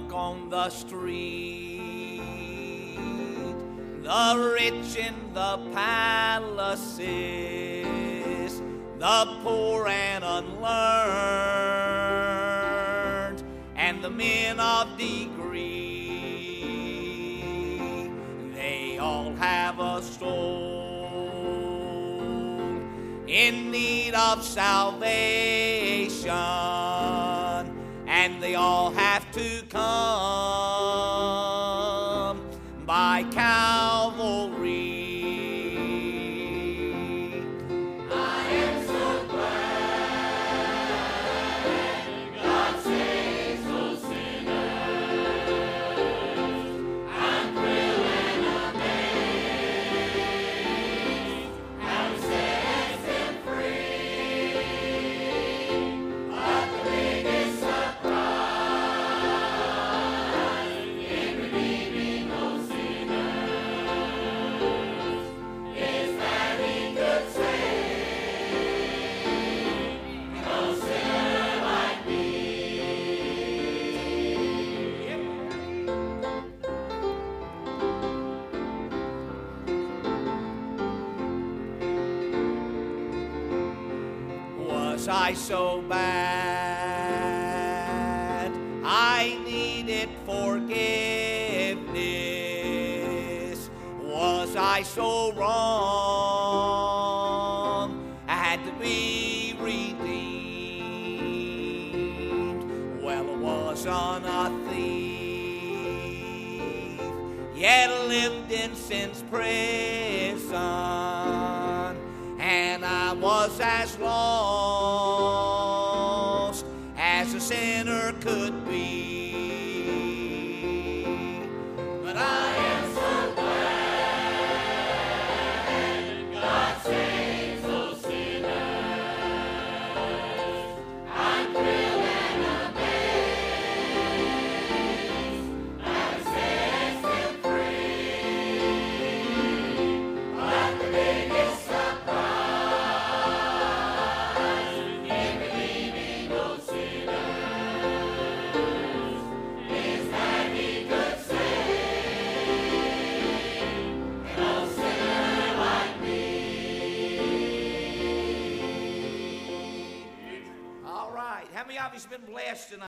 walk on the street, the rich in the palaces, the poor and unlearned, and the men of degree. They all have a soul in need of salvation, and they all have to come by Calvary. I am so glad God saves those sinners. I'm thrilled and amazed how He sets them free. But the biggest surprise in redeeming those sinners is that He could save a sinner like me. Was I so bad I needed forgiveness? Was I so wrong I had to be redeemed? Well, I wasn't a thief, yet I lived in sin's prison, and I was as lost as a sinner could be. But I am so glad God saves those sinners. I'm thrilled and amazed how He sets them free. But the biggest surprise in redeeming those sinners is that He could save a sinner like me. All right. How many of you's been blessed tonight?